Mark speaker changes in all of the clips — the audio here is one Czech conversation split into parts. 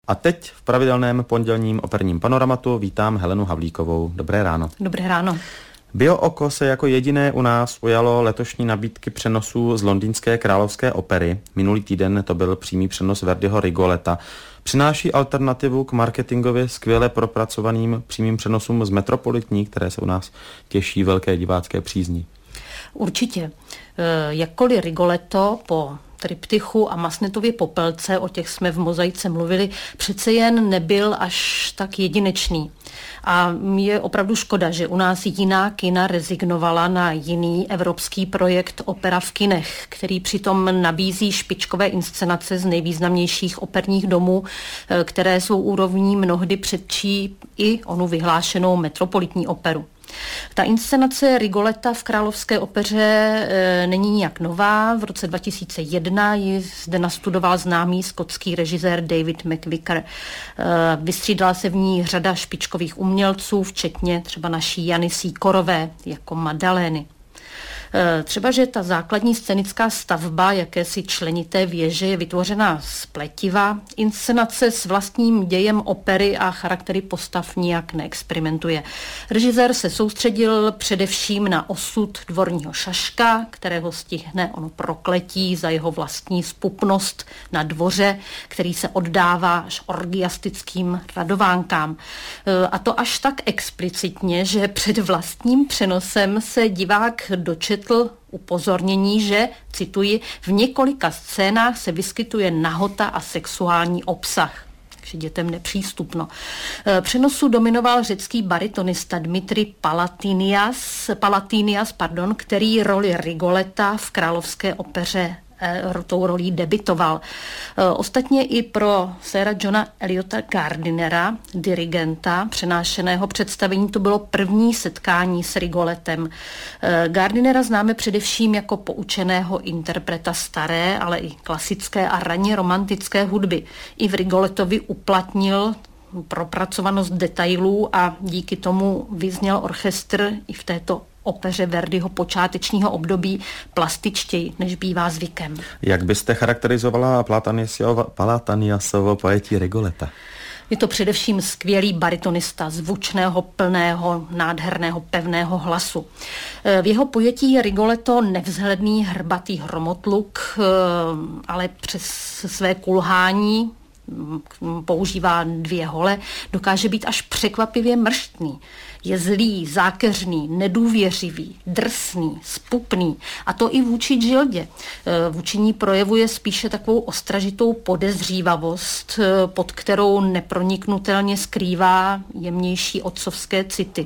Speaker 1: A teď v pravidelném pondělním operním panoramatu vítám Helenu Havlíkovou. Dobré ráno.
Speaker 2: Dobré ráno.
Speaker 1: Bio oko se jako jediné u nás ujalo letošní nabídky přenosů z londýnské královské opery. Minulý týden to byl přímý přenos Verdiho Rigoleta. Přináší alternativu k marketingově skvěle propracovaným přímým přenosům z Metropolitní, které se u nás těší velké divácké přízni.
Speaker 2: Určitě. Jakkoliv Rigoletto po triptychu a Masnetově popelce, o těch jsme v Mozaice mluvili, přece jen nebyl až tak jedinečný. A je opravdu škoda, že u nás jiná kina rezignovala na jiný evropský projekt Opera v kinech, který přitom nabízí špičkové inscenace z nejvýznamnějších operních domů, které svou úrovní mnohdy předčí i onu vyhlášenou Metropolitní operu. Ta inscenace Rigoleta v Královské opeře není nijak nová. V roce 2001 ji zde nastudoval známý skotský režisér David McVicar. Vystřídala se v ní řada špičkových umělců, včetně třeba naší Jany Sýkorové jako Madalény. Třeba, že ta základní scénická stavba jakési členité věže je vytvořena z pletiva, inscenace s vlastním dějem opery a charaktery postav nijak neexperimentuje. Režisér se soustředil především na osud dvorního šaška, kterého stihne ono prokletí za jeho vlastní zpupnost na dvoře, který se oddává až orgiastickým radovánkám. A to až tak explicitně, že před vlastním přenosem se divák dočetl upozornění, že, cituji, v několika scénách se vyskytuje nahota a sexuální obsah. Takže dětem nepřístupno. Přenosu dominoval řecký baritonista Dmitri Palatinias, který roli Rigoleta v Královské opeře tou rolí debitoval. Ostatně i pro séra Johna Eliota Gardinera, dirigenta přenášeného představení, to bylo první setkání s Rigoletem. Gardinera známe především jako poučeného interpreta staré, ale i klasické a raně romantické hudby. I v Rigoletovi uplatnil propracovanost detailů a díky tomu vyzněl orchestr i v této opeře Verdiho počátečního období plastičtěji, než bývá zvykem.
Speaker 1: Jak byste charakterizovala Palataniasovo pojetí Rigoleta?
Speaker 2: Je to především skvělý baritonista, zvučného, plného, nádherného, pevného hlasu. V jeho pojetí je Rigoletto nevzhledný hrbatý hromotluk, ale přes své kulhání, používá 2 hole, dokáže být až překvapivě mrštný. Je zlý, zákeřný, nedůvěřivý, drsný, zpupný, a to i vůči Gildě. Vůči ní projevuje spíše takovou ostražitou podezřívavost, pod kterou neproniknutelně skrývá jemnější otcovské city.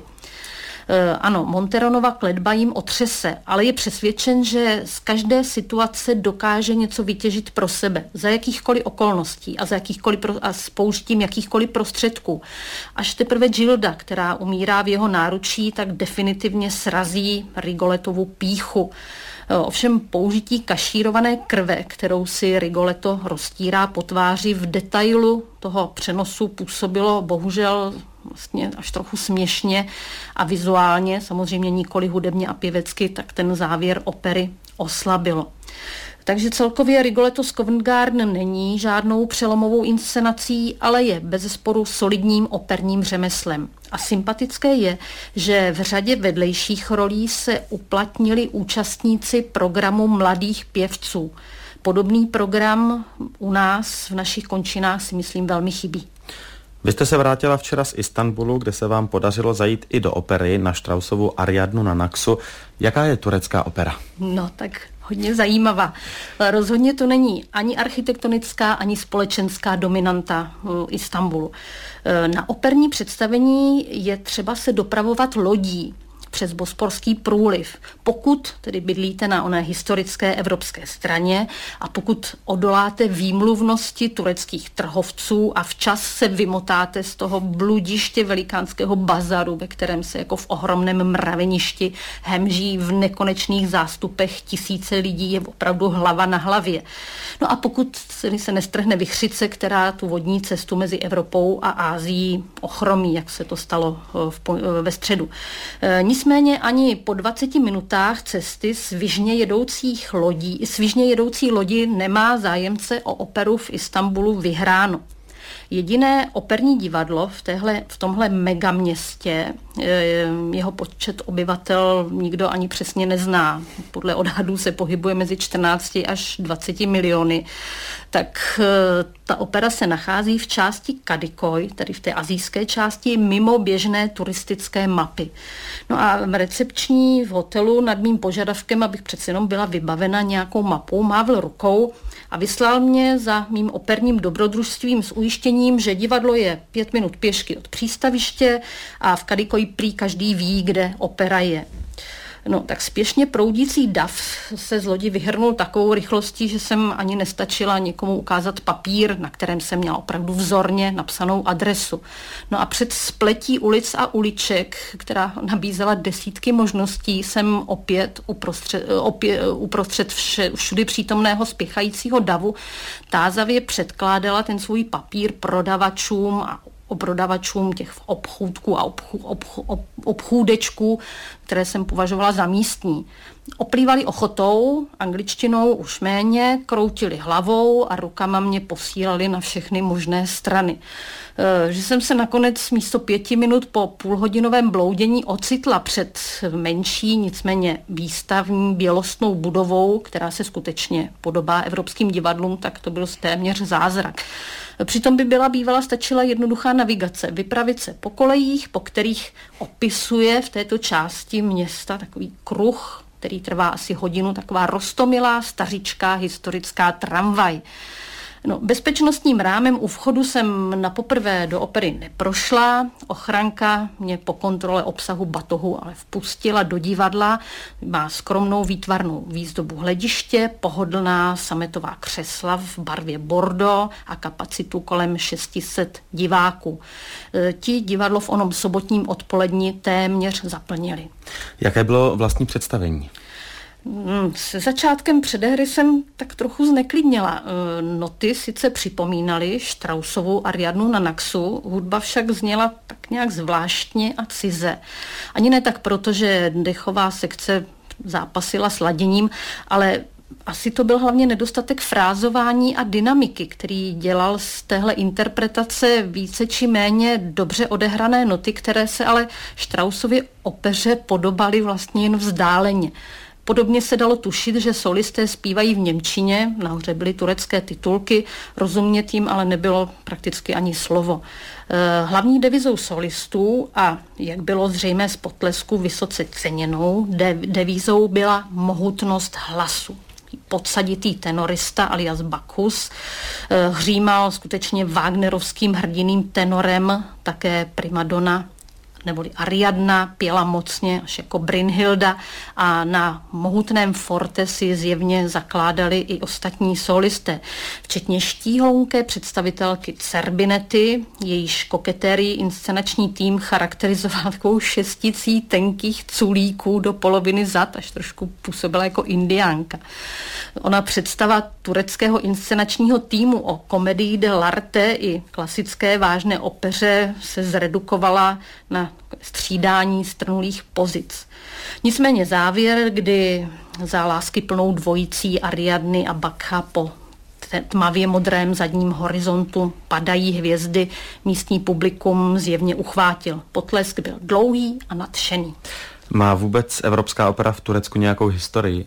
Speaker 2: Ano, Monteronova kletba jim otřese, ale je přesvědčen, že z každé situace dokáže něco vytěžit pro sebe, za jakýchkoliv okolností a s použitím jakýchkoliv prostředků. Až teprve Gilda, která umírá v jeho náručí, tak definitivně srazí Rigoletovu pýchu. Ovšem použití kašírované krve, kterou si Rigoletto roztírá po tváři, v detailu toho přenosu působilo bohužel vlastně až trochu směšně a vizuálně, samozřejmě nikoli hudebně a pěvecky, tak ten závěr opery oslabilo. Takže celkově Rigoletto z Covent Garden není žádnou přelomovou inscenací, ale je bezesporu solidním operním řemeslem. A sympatické je, že v řadě vedlejších rolí se uplatnili účastníci programu mladých pěvců. Podobný program u nás v našich končinách si myslím velmi chybí.
Speaker 1: Vy jste se vrátila včera z Istanbulu, kde se vám podařilo zajít i do opery na Straussovu Ariadnu na Naxu. Jaká je turecká opera?
Speaker 2: No tak hodně zajímavá. Rozhodně to není ani architektonická, ani společenská dominanta Istanbulu. Na operní představení je třeba se dopravovat lodí přes Bosporský průliv, pokud tedy bydlíte na oné historické evropské straně a pokud odoláte výmluvnosti tureckých trhovců a včas se vymotáte z toho bludiště velikánského bazaru, ve kterém se jako v ohromném mraveništi hemží v nekonečných zástupech tisíce lidí, je opravdu hlava na hlavě. No a pokud se nestrhne vichřice, která tu vodní cestu mezi Evropou a Ázií ochromí, jak se to stalo ve středu. Nicméně ani po 20 minutách cesty svižně jedoucí lodi nemá zájemce o operu v Istanbulu vyhráno. Jediné operní divadlo v tomhle megaměstě, jeho počet obyvatel nikdo ani přesně nezná. Podle odhadů se pohybuje mezi 14 až 20 miliony. Tak ta opera se nachází v části Kadikoy, tedy v té asijské části, mimo běžné turistické mapy. No a recepční v hotelu nad mým požadavkem, abych přece jenom byla vybavena nějakou mapou, mávl rukou a vyslal mě za mým operním dobrodružstvím s ujištěním, že divadlo je 5 minut pěšky od přístaviště a v Kadikoy prý každý ví, kde opera je. No, tak spěšně proudící dav se z lodi vyhrnul takovou rychlostí, že jsem ani nestačila někomu ukázat papír, na kterém jsem měla opravdu vzorně napsanou adresu. No a před spletí ulic a uliček, která nabízela desítky možností, jsem opět uprostřed všudy přítomného spěchajícího davu tázavě předkládala ten svůj papír prodavačům a prodavačům těch obchůdků a obchůdečků, které jsem považovala za místní. Oplývali ochotou, angličtinou už méně, kroutili hlavou a rukama mě posílali na všechny možné strany. Že jsem se nakonec místo 5 minut po půlhodinovém bloudění ocitla před menší, nicméně výstavní bělostnou budovou, která se skutečně podobá evropským divadlům, tak to byl téměř zázrak. Přitom by bývala stačila jednoduchá navigace, vypravit se po kolejích, po kterých opisuje v této části města takový kruh, který trvá asi hodinu, taková roztomilá stařičká historická tramvaj. No, bezpečnostním rámem u vchodu jsem na poprvé do opery neprošla. Ochranka mě po kontrole obsahu batohu ale vpustila do divadla. Má skromnou výtvarnou výzdobu hlediště, pohodlná sametová křesla v barvě bordo a kapacitu kolem 600 diváků. Ti divadlo v onom sobotním odpoledni téměř zaplnili.
Speaker 1: Jaké bylo vlastní představení?
Speaker 2: Se začátkem předehry jsem tak trochu zneklidněla. Noty sice připomínaly Straussovu Ariadnu na Naxu, hudba však zněla tak nějak zvláštně a cize. Ani ne tak proto, že dechová sekce zápasila s laděním, ale asi to byl hlavně nedostatek frázování a dynamiky, který dělal z téhle interpretace více či méně dobře odehrané noty, které se ale Straussově opeře podobaly vlastně jen vzdáleně. Podobně se dalo tušit, že solisté zpívají v němčině, nahoře byly turecké titulky, rozumět jim ale nebylo prakticky ani slovo. Hlavní devizou solistů a, jak bylo zřejmé z potlesku, vysoce ceněnou devízou byla mohutnost hlasu. Podsaditý tenorista alias Bacchus hřímal skutečně wagnerovským hrdinným tenorem, také primadona neboli Ariadna pěla mocně až jako Brynhilda a na mohutném forte si zjevně zakládali i ostatní solisté, včetně štíhlounké představitelky Zerbinety, jejíž koketérii inscenační tým charakterizoval takovou šesticí tenkých culíků do poloviny zad, až trošku působila jako indiánka. Ona představa tureckého inscenačního týmu o komedii dell'arte i klasické vážné opeře se zredukovala na střídání strnulých pozic. Nicméně závěr, kdy za láskyplnou dvojicí Ariadny a Bakcha po tmavě modrém zadním horizontu padají hvězdy, místní publikum zjevně uchvátil. Potlesk byl dlouhý a nadšený.
Speaker 1: Má vůbec evropská opera v Turecku nějakou historii?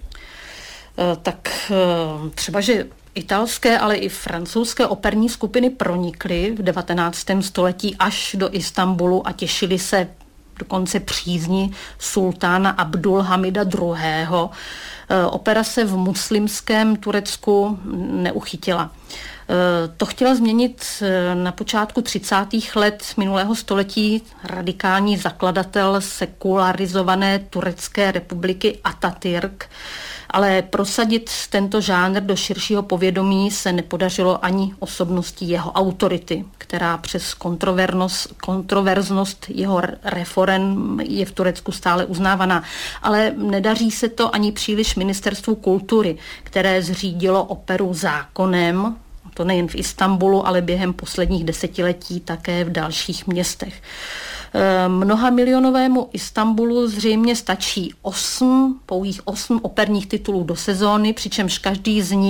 Speaker 2: Tak třeba, že italské, ale i francouzské operní skupiny pronikly v 19. století až do Istanbulu a těšili se dokonce přízni sultána Abdulhamida II. Opera se v muslimském Turecku neuchytila. To chtěla změnit na počátku 30. let minulého století radikální zakladatel sekularizované Turecké republiky Atatürk, ale prosadit tento žánr do širšího povědomí se nepodařilo ani osobností jeho autority, která přes kontroverznost jeho reforem je v Turecku stále uznávaná. Ale nedaří se to ani příliš ministerstvu kultury, které zřídilo operu zákonem, to nejen v Istanbulu, ale během posledních desetiletí také v dalších městech. Mnohamilionovému Istanbulu zřejmě stačí pouhých 8 operních titulů do sezóny, přičemž každý z nich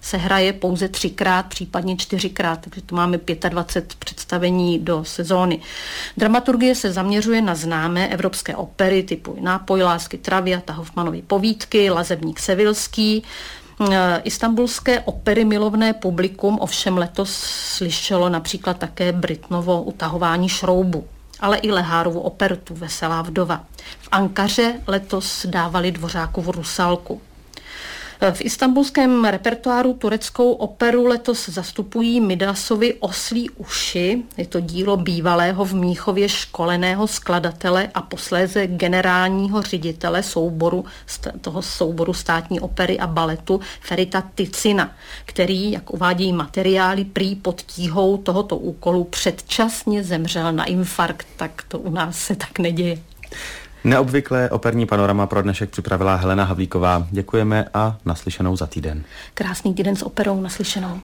Speaker 2: se hraje pouze 3x, případně 4x, takže to máme 25 představení do sezóny. Dramaturgie se zaměřuje na známé evropské opery typu Nápoj lásky, Traviata, Hoffmanovy povídky, Lazebník sevilský. Istanbulské opery milovné publikum ovšem letos slyšelo například také Britnovo Utahování šroubu, ale i Lehárovu operetu Veselá vdova. V Ankaře letos dávali Dvořákovu Rusalku. V istanbulském repertoáru tureckou operu letos zastupují Midasovy Oslí uši. Je to dílo bývalého v Mnichově školeného skladatele a posléze generálního ředitele toho souboru státní opery a baletu Ferita Ticina, který, jak uvádějí materiály, prý pod tíhou tohoto úkolu předčasně zemřel na infarkt, tak to u nás se tak neděje.
Speaker 1: Neobvyklé operní panorama pro dnešek připravila Helena Havlíková. Děkujeme a naslyšenou za týden.
Speaker 2: Krásný týden s operou, naslyšenou.